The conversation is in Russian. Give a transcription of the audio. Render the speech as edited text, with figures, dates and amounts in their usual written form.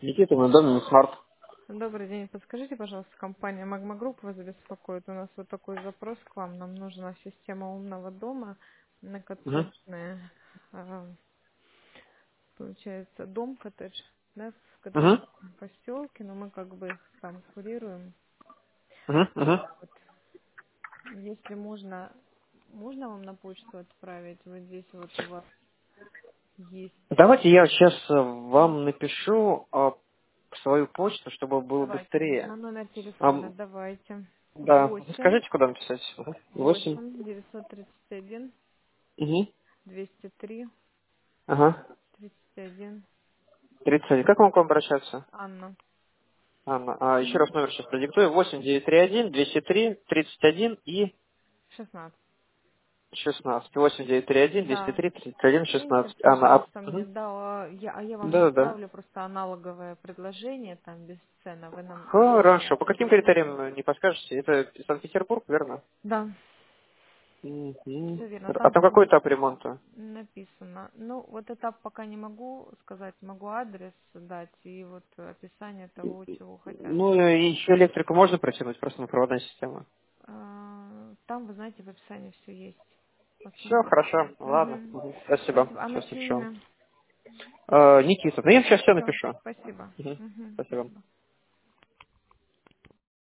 Никита, на доме Смарт. Добрый день. Подскажите, пожалуйста, компания Magma Group вас беспокоит. У нас вот такой запрос к вам. Нам нужна система умного дома, Угу. многоэтажная, получается, дом-коттедж, да, в Угу. католическом поселке, но мы как бы их там курируем. Угу. Угу. Вот. Если можно вам на почту отправить? Вот здесь вот у вас есть. Давайте я сейчас вам напишу свою почту, чтобы было Давайте. быстрее. На номер телефона Ам, давайте. да, Восемь скажите, куда написать? 8. 8 931 Угу. 203 Ага. 31. 31. Как вам к вам обращаться? Анна. Анна. Еще раз номер сейчас продиктую. 8931 203 31 и 16. 16. 8931 Да. 203 31 Скиньте, 16. Анна. пожалуйста, мне, Мгм. да, я вам Да-да-да. отправлю просто аналоговое предложение, там без цена, вы нам Хорошо. По каким перешлите. критериям не подскажете? Это Санкт-Петербург, верно? Да, Мгм. все верно, А там там какой этап ремонта? написано. Ну, вот этап пока не могу сказать, могу адрес дать и вот описание того, чего хотят. Ну, и еще электрику можно протянуть, просто на проводная система. Там, вы знаете, в описании все есть. Все, Посмотрите. хорошо, ладно. Мгм. Мгм. Спасибо. Спасибо. А на Сейчас чье напишу. имя? Никита, ну я сейчас все Все, напишу. спасибо. Мгм. Мгм. Спасибо. Спасибо.